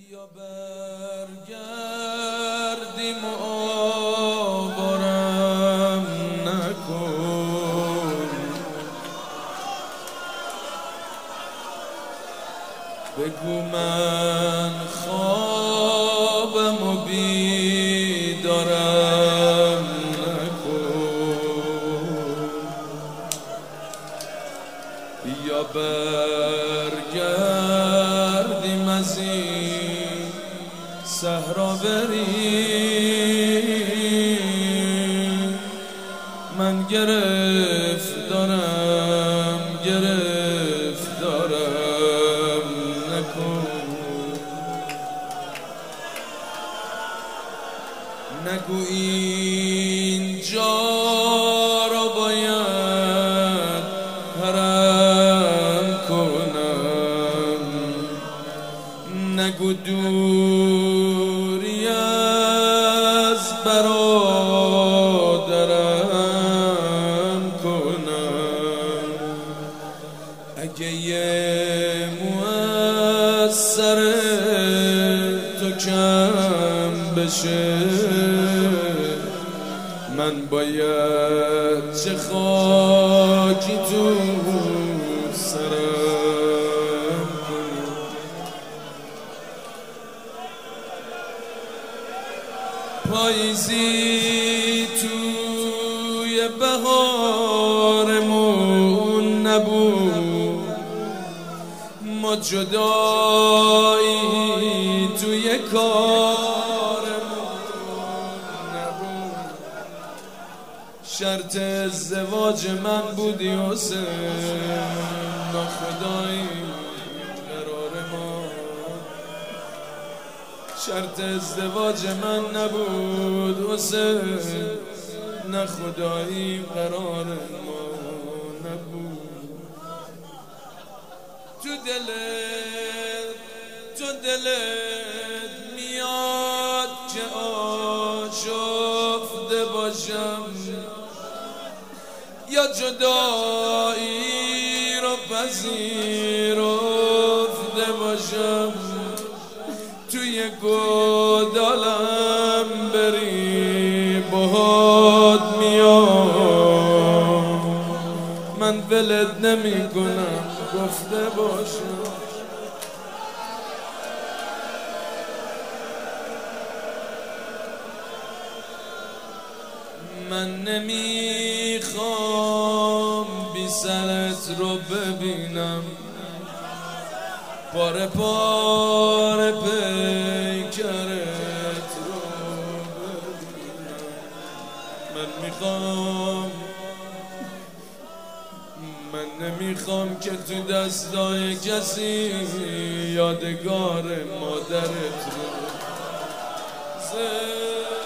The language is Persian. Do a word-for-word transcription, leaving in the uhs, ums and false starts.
بیا برگردیم و آوارم نکن، بگو من خوابم و بیدارم نکن. بیا برگردیم از این صحرا بریم، من گرفتارم گرفتارم نکن. نگو اینجا را باید حرم کنم، نگو دوری از برادرم کنم. اگه یه موثر تو کم بشه، من باید چه خاکی تو سرم کنم. پاییزی توی بهارمون نبود، ما جدایی توی کارمون نبود. شرط ازدواج من بودی حسین، ناخدایی قرار ما. شرط ازدواج من نبود حسین، ناخدایی قرار ما نبود. تو دلت تو دلت میاد که آشفته باشم، یا جدایی رو پذیرفته باشم. توی گودالم بری باهات میام، من ولت نمی کنم گفته باشم. من نمیخوام بی سرت رو ببینم، پاره پاره پیکرت رو ببینم. من میخوام من نمیخوام که تو دستای کسی یادگار مادرت رو